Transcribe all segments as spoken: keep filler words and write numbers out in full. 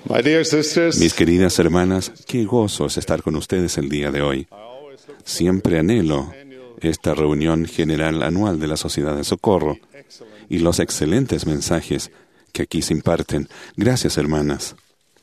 My dear sisters, Mis queridas hermanas, qué gozo es estar con ustedes el día de hoy. Siempre anhelo esta reunión general anual de la Sociedad de Socorro y los excelentes mensajes que aquí se imparten. Gracias, hermanas.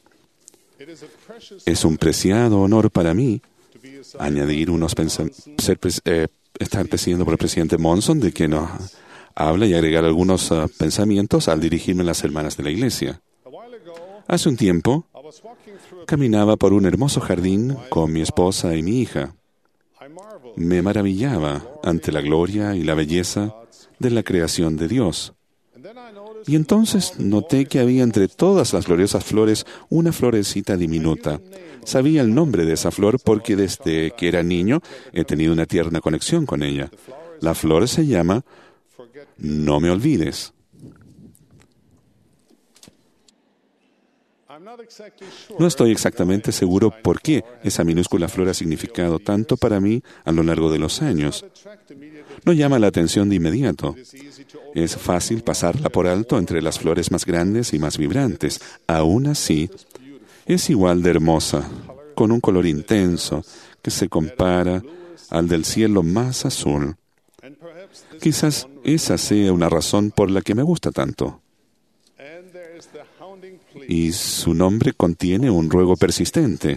Es un preciado honor para mí añadir unos pensamientos, ser, eh, estar presidido por el presidente Monson, de que nos habla, y agregar algunos uh, pensamientos al dirigirme a las hermanas de la iglesia. Hace un tiempo, caminaba por un hermoso jardín con mi esposa y mi hija. Me maravillaba ante la gloria y la belleza de la creación de Dios. Y entonces noté que había entre todas las gloriosas flores una florecita diminuta. Sabía el nombre de esa flor porque desde que era niño he tenido una tierna conexión con ella. La flor se llama No me olvides. No estoy exactamente seguro por qué esa minúscula flor ha significado tanto para mí a lo largo de los años. No llama la atención de inmediato. Es fácil pasarla por alto entre las flores más grandes y más vibrantes. Aún así, es igual de hermosa, con un color intenso que se compara al del cielo más azul. Quizás esa sea una razón por la que me gusta tanto. Y su nombre contiene un ruego persistente.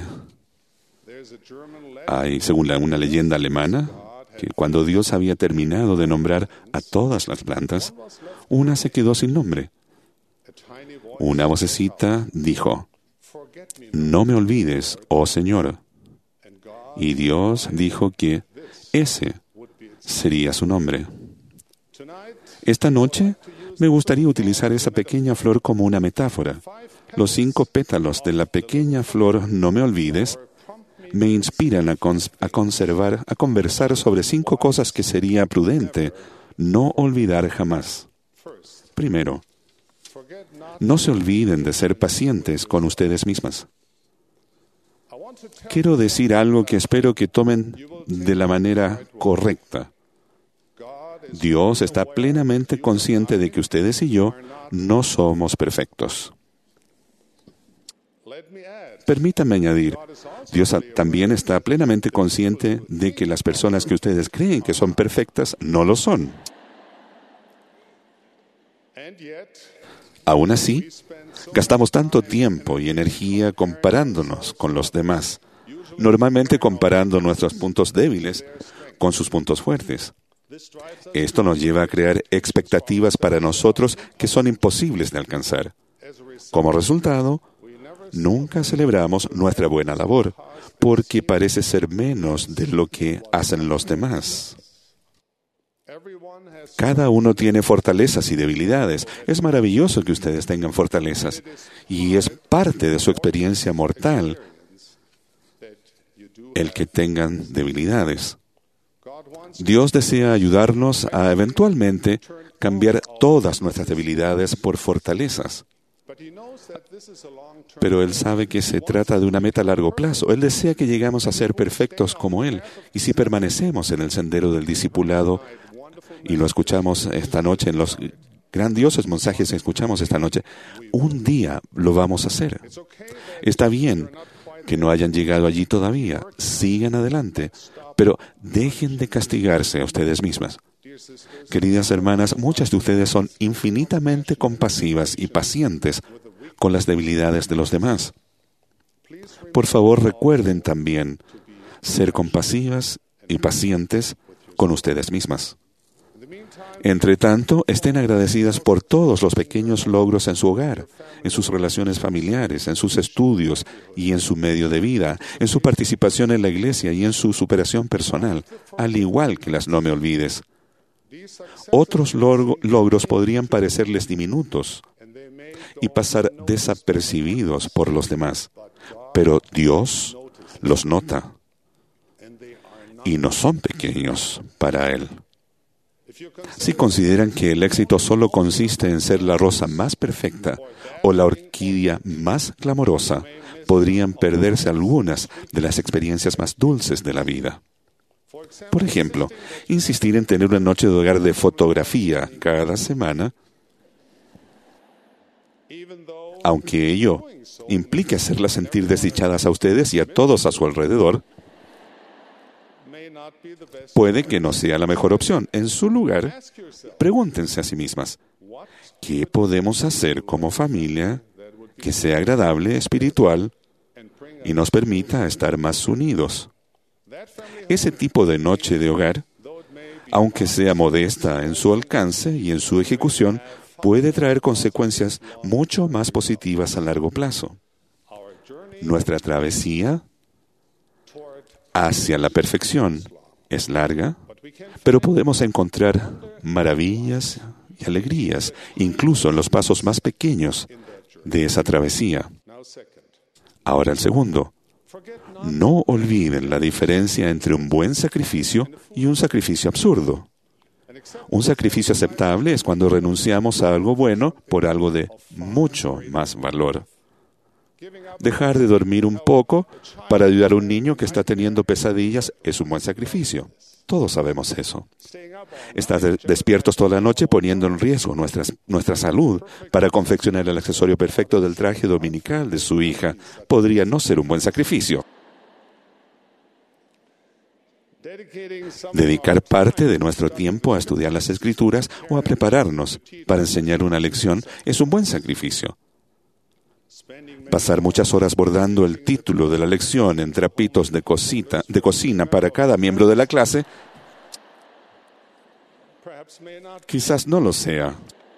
Hay, según una leyenda alemana, que cuando Dios había terminado de nombrar a todas las plantas, una se quedó sin nombre. Una vocecita dijo: No me olvides, oh Señor. Y Dios dijo que ese sería su nombre. Esta noche me gustaría utilizar esa pequeña flor como una metáfora. Los cinco pétalos de la pequeña flor No me olvides me inspiran a, cons- a conservar, a conversar sobre cinco cosas que sería prudente no olvidar jamás. Primero, no se olviden de ser pacientes con ustedes mismas. Quiero decir algo que espero que tomen de la manera correcta. Dios está plenamente consciente de que ustedes y yo no somos perfectos. Permítanme añadir, Dios también está plenamente consciente de que las personas que ustedes creen que son perfectas no lo son. Aún así, gastamos tanto tiempo y energía comparándonos con los demás, normalmente comparando nuestros puntos débiles con sus puntos fuertes. Esto nos lleva a crear expectativas para nosotros que son imposibles de alcanzar. Como resultado, nunca celebramos nuestra buena labor, porque parece ser menos de lo que hacen los demás. Cada uno tiene fortalezas y debilidades. Es maravilloso que ustedes tengan fortalezas, y es parte de su experiencia mortal el que tengan debilidades. Dios desea ayudarnos a eventualmente cambiar todas nuestras debilidades por fortalezas. Pero Él sabe que se trata de una meta a largo plazo. Él desea que lleguemos a ser perfectos como Él. Y si permanecemos en el sendero del discipulado, y lo escuchamos esta noche en los grandiosos mensajes que escuchamos esta noche, un día lo vamos a hacer. Está bien que no hayan llegado allí todavía. Sigan adelante. Pero dejen de castigarse a ustedes mismas. Queridas hermanas, muchas de ustedes son infinitamente compasivas y pacientes con las debilidades de los demás. Por favor, recuerden también ser compasivas y pacientes con ustedes mismas. Entre tanto, estén agradecidas por todos los pequeños logros en su hogar, en sus relaciones familiares, en sus estudios y en su medio de vida, en su participación en la iglesia y en su superación personal, al igual que las no me olvides. Otros log- logros podrían parecerles diminutos y pasar desapercibidos por los demás, pero Dios los nota y no son pequeños para Él. Si consideran que el éxito solo consiste en ser la rosa más perfecta o la orquídea más clamorosa, podrían perderse algunas de las experiencias más dulces de la vida. Por ejemplo, insistir en tener una noche de hogar de fotografía cada semana, Aunque ello implique hacerlas sentir desdichadas a ustedes y a todos a su alrededor, puede que no sea la mejor opción. En su lugar, pregúntense a sí mismas, ¿qué podemos hacer como familia que sea agradable, espiritual y nos permita estar más unidos? Ese tipo de noche de hogar, aunque sea modesta en su alcance y en su ejecución, puede traer consecuencias mucho más positivas a largo plazo. Nuestra travesía hacia la perfección es larga, pero podemos encontrar maravillas y alegrías, incluso en los pasos más pequeños de esa travesía. Ahora el segundo. No olviden la diferencia entre un buen sacrificio y un sacrificio absurdo. Un sacrificio aceptable es cuando renunciamos a algo bueno por algo de mucho más valor. Dejar de dormir un poco para ayudar a un niño que está teniendo pesadillas es un buen sacrificio. Todos sabemos eso. Estar de- despiertos toda la noche poniendo en riesgo nuestras, nuestra salud para confeccionar el accesorio perfecto del traje dominical de su hija podría no ser un buen sacrificio. Dedicar parte de nuestro tiempo a estudiar las Escrituras o a prepararnos para enseñar una lección es un buen sacrificio. Pasar muchas horas bordando el título de la lección en trapitos de, cosita, de cocina para cada miembro de la clase, quizás no lo sea.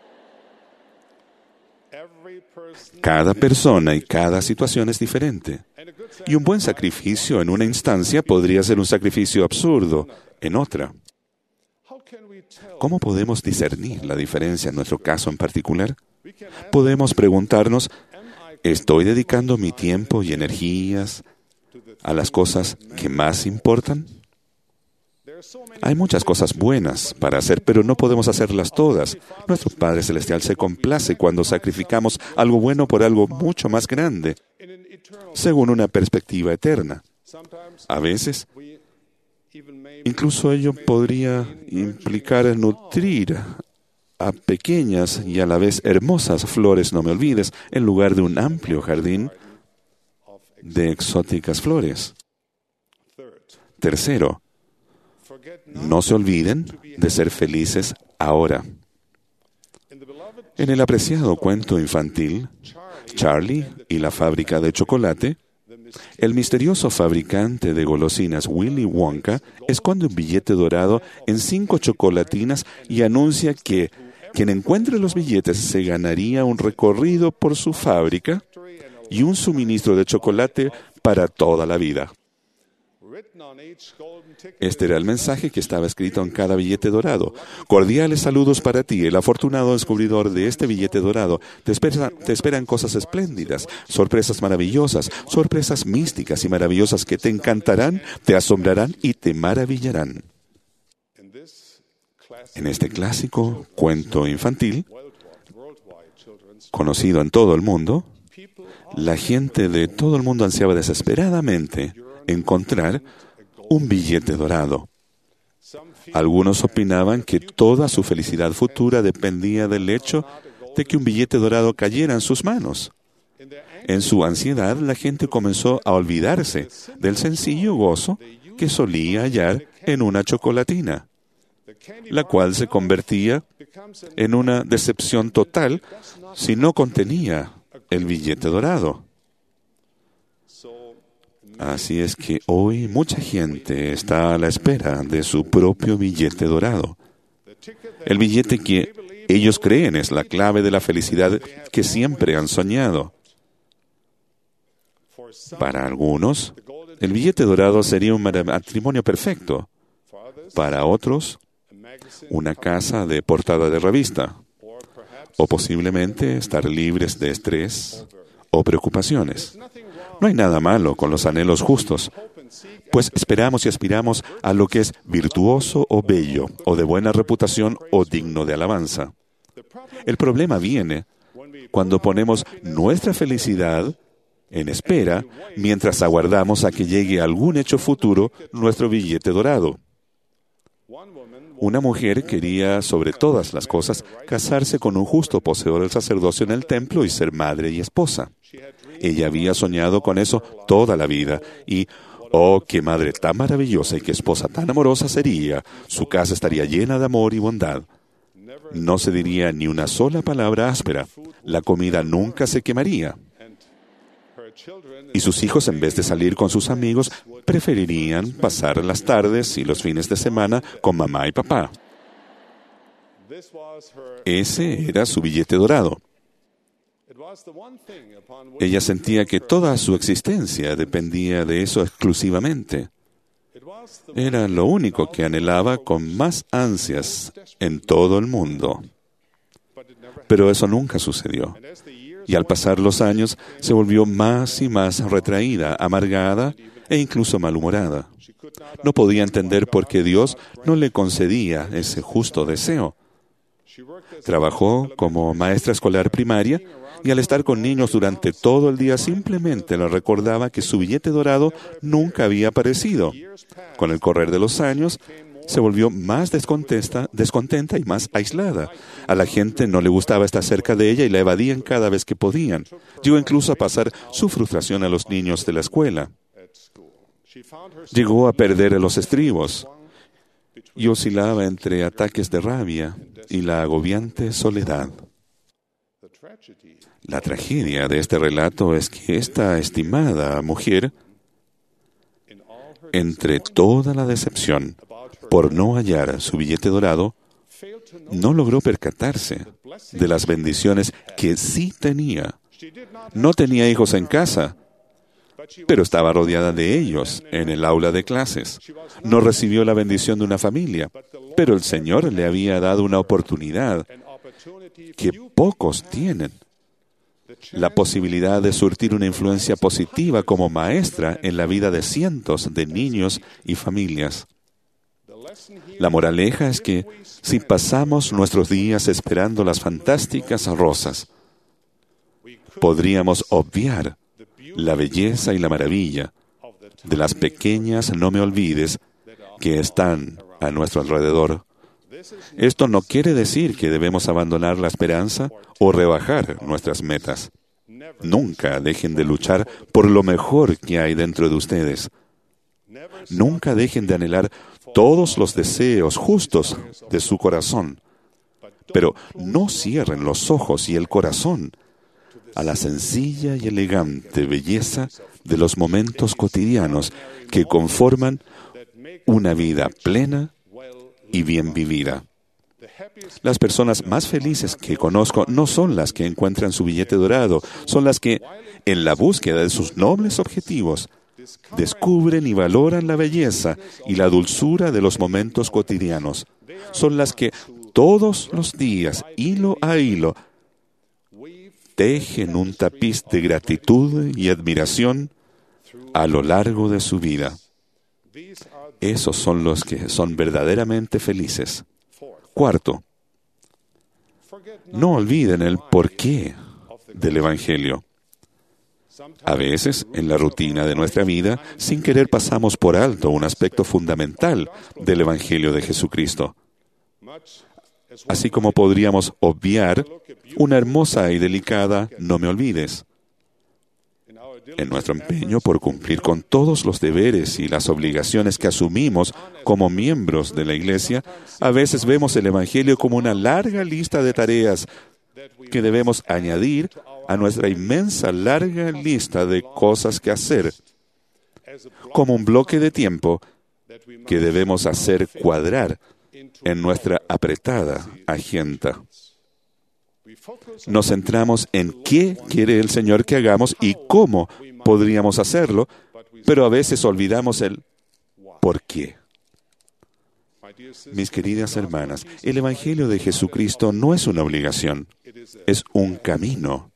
Cada persona y cada situación es diferente. Y un buen sacrificio en una instancia podría ser un sacrificio absurdo en otra. ¿Cómo podemos discernir la diferencia en nuestro caso en particular? Podemos preguntarnos, ¿estoy dedicando mi tiempo y energías a las cosas que más importan? Hay muchas cosas buenas para hacer, pero no podemos hacerlas todas. Nuestro Padre Celestial se complace cuando sacrificamos algo bueno por algo mucho más grande, según una perspectiva eterna. A veces, incluso ello podría implicar nutrir a pequeñas y a la vez hermosas flores, no me olvides, en lugar de un amplio jardín de exóticas flores. Tercero, no se olviden de ser felices ahora. En el apreciado cuento infantil, Charlie y la fábrica de chocolate, el misterioso fabricante de golosinas Willy Wonka esconde un billete dorado en cinco chocolatinas y anuncia que quien encuentre los billetes se ganaría un recorrido por su fábrica y un suministro de chocolate para toda la vida. Este era el mensaje que estaba escrito en cada billete dorado. Cordiales saludos para ti, el afortunado descubridor de este billete dorado. Te, espera, te esperan cosas espléndidas, sorpresas maravillosas, sorpresas místicas y maravillosas que te encantarán, te asombrarán y te maravillarán. En este clásico cuento infantil, conocido en todo el mundo, la gente de todo el mundo ansiaba desesperadamente encontrar un billete dorado. Algunos opinaban que toda su felicidad futura dependía del hecho de que un billete dorado cayera en sus manos. En su ansiedad, la gente comenzó a olvidarse del sencillo gozo que solía hallar en una chocolatina, la cual se convertía en una decepción total si no contenía el billete dorado. Así es que hoy mucha gente está a la espera de su propio billete dorado. El billete que ellos creen es la clave de la felicidad que siempre han soñado. Para algunos, el billete dorado sería un matrimonio perfecto. Para otros, una casa de portada de revista. O posiblemente estar libres de estrés o preocupaciones. No hay nada malo con los anhelos justos, pues esperamos y aspiramos a lo que es virtuoso o bello, o de buena reputación o digno de alabanza. El problema viene cuando ponemos nuestra felicidad en espera mientras aguardamos a que llegue algún hecho futuro nuestro billete dorado. Una mujer quería, sobre todas las cosas, casarse con un justo poseedor del sacerdocio en el templo y ser madre y esposa. Ella había soñado con eso toda la vida y, oh, qué madre tan maravillosa y qué esposa tan amorosa sería. Su casa estaría llena de amor y bondad. No se diría ni una sola palabra áspera. La comida nunca se quemaría. Y sus hijos, en vez de salir con sus amigos, preferirían pasar las tardes y los fines de semana con mamá y papá. Ese era su billete dorado. Ella sentía que toda su existencia dependía de eso exclusivamente. Era lo único que anhelaba con más ansias en todo el mundo. Pero eso nunca sucedió. Y al pasar los años, se volvió más y más retraída, amargada e incluso malhumorada. No podía entender por qué Dios no le concedía ese justo deseo. Trabajó como maestra escolar primaria y al estar con niños durante todo el día simplemente le recordaba que su billete dorado nunca había aparecido. Con el correr de los años, se volvió más descontenta, descontenta y más aislada. A la gente no le gustaba estar cerca de ella y la evadían cada vez que podían. Llegó incluso a pasar su frustración a los niños de la escuela. Llegó a perder los estribos y oscilaba entre ataques de rabia y la agobiante soledad. La tragedia de este relato es que esta estimada mujer, entre toda la decepción por no hallar su billete dorado, no logró percatarse de las bendiciones que sí tenía. No tenía hijos en casa, pero estaba rodeada de ellos en el aula de clases. No recibió la bendición de una familia, pero el Señor le había dado una oportunidad que pocos tienen. La posibilidad de surtir una influencia positiva como maestra en la vida de cientos de niños y familias. La moraleja es que si pasamos nuestros días esperando las fantásticas rosas, podríamos obviar la belleza y la maravilla de las pequeñas no me olvides que están a nuestro alrededor. Esto no quiere decir que debemos abandonar la esperanza o rebajar nuestras metas. Nunca dejen de luchar por lo mejor que hay dentro de ustedes. Nunca dejen de anhelar todos los deseos justos de su corazón. Pero no cierren los ojos y el corazón a la sencilla y elegante belleza de los momentos cotidianos que conforman una vida plena y bien vivida. Las personas más felices que conozco no son las que encuentran su billete dorado, son las que, en la búsqueda de sus nobles objetivos, descubren y valoran la belleza y la dulzura de los momentos cotidianos. Son las que todos los días, hilo a hilo, tejen un tapiz de gratitud y admiración a lo largo de su vida. Esos son los que son verdaderamente felices. Cuarto, no olviden el porqué del Evangelio. A veces, en la rutina de nuestra vida, sin querer pasamos por alto un aspecto fundamental del Evangelio de Jesucristo. Así como podríamos obviar una hermosa y delicada no me olvides. En nuestro empeño por cumplir con todos los deberes y las obligaciones que asumimos como miembros de la Iglesia, a veces vemos el Evangelio como una larga lista de tareas que debemos añadir a nuestra inmensa larga lista de cosas que hacer, como un bloque de tiempo que debemos hacer cuadrar en nuestra apretada agenda. Nos centramos en qué quiere el Señor que hagamos y cómo podríamos hacerlo, pero a veces olvidamos el por qué. Mis queridas hermanas, el Evangelio de Jesucristo no es una obligación, es un camino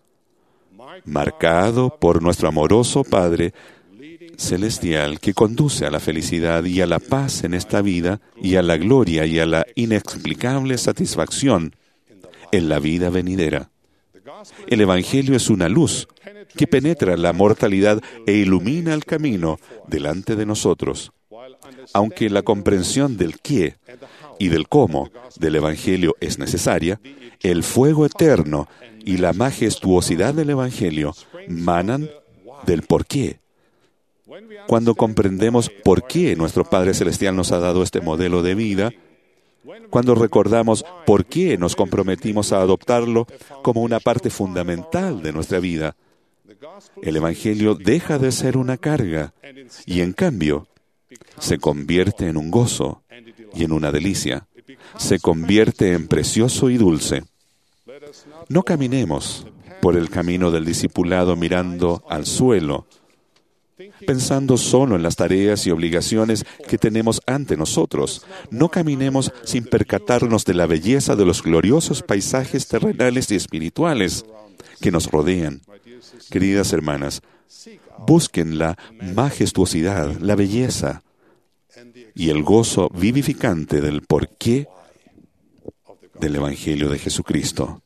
marcado por nuestro amoroso Padre celestial que conduce a la felicidad y a la paz en esta vida y a la gloria y a la inexplicable satisfacción en la vida venidera. El Evangelio es una luz que penetra la mortalidad e ilumina el camino delante de nosotros. Aunque la comprensión del qué y del cómo del Evangelio es necesaria, el fuego eterno y la majestuosidad del Evangelio manan del por qué. Cuando comprendemos por qué nuestro Padre Celestial nos ha dado este modelo de vida, cuando recordamos por qué nos comprometimos a adoptarlo como una parte fundamental de nuestra vida, el Evangelio deja de ser una carga y, en cambio, se convierte en un gozo y en una delicia. Se convierte en precioso y dulce. No caminemos por el camino del discipulado mirando al suelo, pensando solo en las tareas y obligaciones que tenemos ante nosotros. No caminemos sin percatarnos de la belleza de los gloriosos paisajes terrenales y espirituales que nos rodean. Queridas hermanas, busquen la majestuosidad, la belleza y el gozo vivificante del porqué del Evangelio de Jesucristo.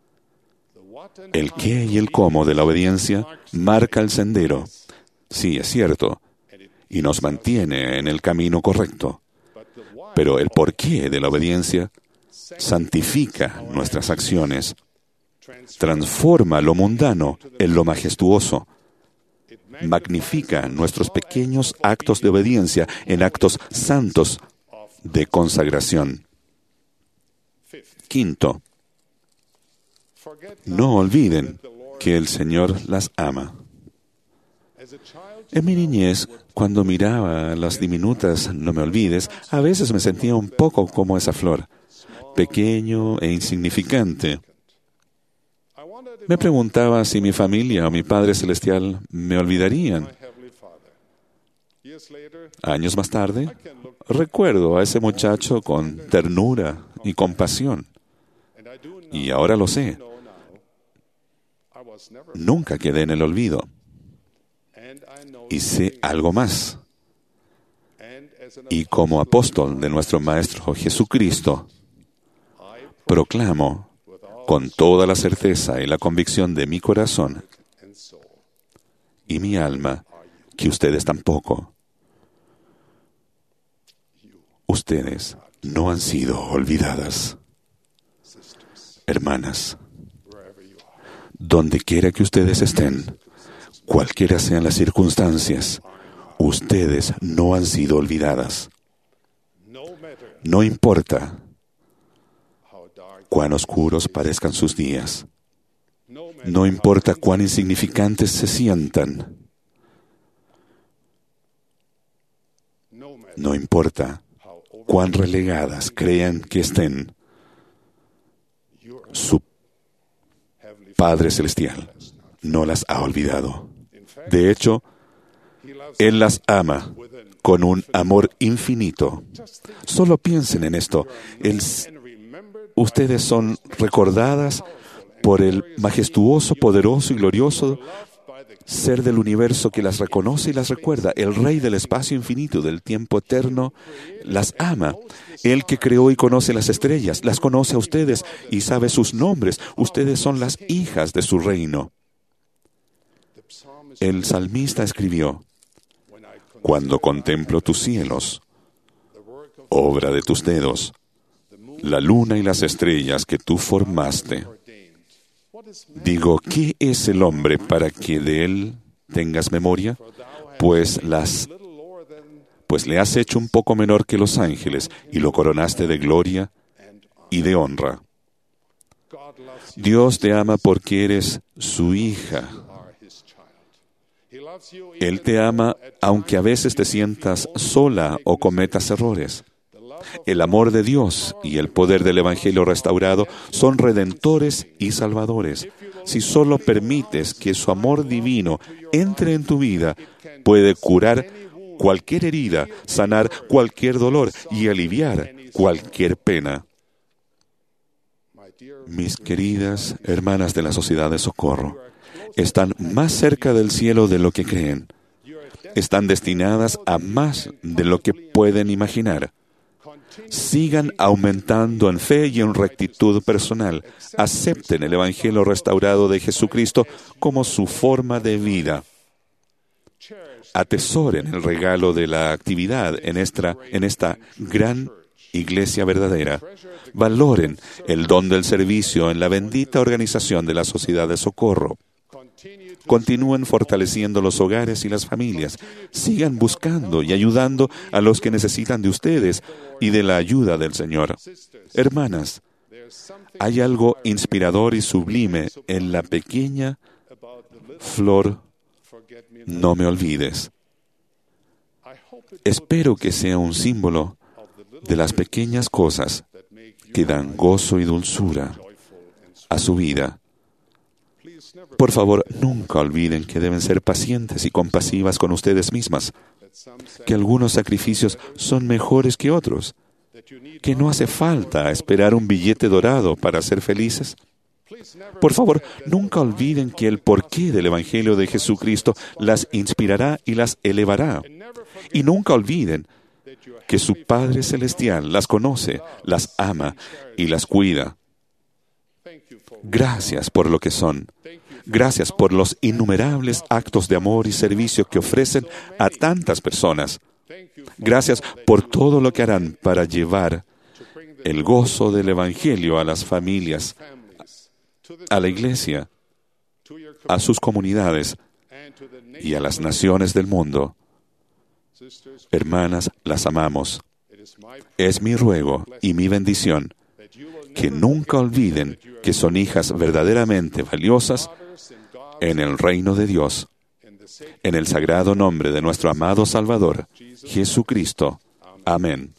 El qué y el cómo de la obediencia marca el sendero. Sí, es cierto, y nos mantiene en el camino correcto. Pero el porqué de la obediencia santifica nuestras acciones, transforma lo mundano en lo majestuoso, magnifica nuestros pequeños actos de obediencia en actos santos de consagración. Quinto, no olviden que el Señor las ama. En mi niñez, cuando miraba las diminutas no me olvides, a veces me sentía un poco como esa flor, pequeño e insignificante. Me preguntaba si mi familia o mi Padre Celestial me olvidarían. Años más tarde, recuerdo a ese muchacho con ternura y compasión. Y ahora lo sé. Nunca quedé en el olvido. Y sé algo más. Y como apóstol de nuestro Maestro Jesucristo, proclamo con toda la certeza y la convicción de mi corazón y mi alma que ustedes tampoco. Ustedes no han sido olvidadas. Hermanas, donde quiera que ustedes estén, cualquiera sean las circunstancias, ustedes no han sido olvidadas. No importa cuán oscuros parezcan sus días. No importa cuán insignificantes se sientan. No importa cuán relegadas crean que estén. Su Padre Celestial no las ha olvidado. De hecho, Él las ama con un amor infinito. Solo piensen en esto. Él, ustedes son recordadas por el majestuoso, poderoso y glorioso Ser del universo que las reconoce y las recuerda. El Rey del espacio infinito, del tiempo eterno, las ama. Él que creó y conoce las estrellas, las conoce a ustedes y sabe sus nombres. Ustedes son las hijas de su reino. El salmista escribió: cuando contemplo tus cielos, obra de tus dedos, la luna y las estrellas que tú formaste, digo, ¿qué es el hombre para que de él tengas memoria? Pues las, pues le has hecho un poco menor que los ángeles y lo coronaste de gloria y de honra. Dios te ama porque eres su hija. Él te ama aunque a veces te sientas sola o cometas errores. El amor de Dios y el poder del Evangelio restaurado son redentores y salvadores. Si solo permites que su amor divino entre en tu vida, puede curar cualquier herida, sanar cualquier dolor y aliviar cualquier pena. Mis queridas hermanas de la Sociedad de Socorro, están más cerca del cielo de lo que creen. Están destinadas a más de lo que pueden imaginar. Sigan aumentando en fe y en rectitud personal. Acepten el Evangelio restaurado de Jesucristo como su forma de vida. atesoren el regalo de la actividad en esta, en esta gran iglesia verdadera. Valoren el don del servicio en la bendita organización de la Sociedad de Socorro. Continúen fortaleciendo los hogares y las familias. Sigan buscando y ayudando a los que necesitan de ustedes y de la ayuda del Señor. Hermanas, hay algo inspirador y sublime en la pequeña flor "No me olvides". Espero que sea un símbolo de las pequeñas cosas que dan gozo y dulzura a su vida. Por favor, nunca olviden que deben ser pacientes y compasivas con ustedes mismas, que algunos sacrificios son mejores que otros, que no hace falta esperar un billete dorado para ser felices. Por favor, nunca olviden que el porqué del Evangelio de Jesucristo las inspirará y las elevará. Y nunca olviden que su Padre Celestial las conoce, las ama y las cuida. Gracias por lo que son. Gracias por los innumerables actos de amor y servicio que ofrecen a tantas personas. Gracias por todo lo que harán para llevar el gozo del Evangelio a las familias, a la iglesia, a sus comunidades y a las naciones del mundo. Hermanas, las amamos. Es mi ruego y mi bendición que nunca olviden que son hijas verdaderamente valiosas en el reino de Dios, en el sagrado nombre de nuestro amado Salvador, Jesucristo. Amén.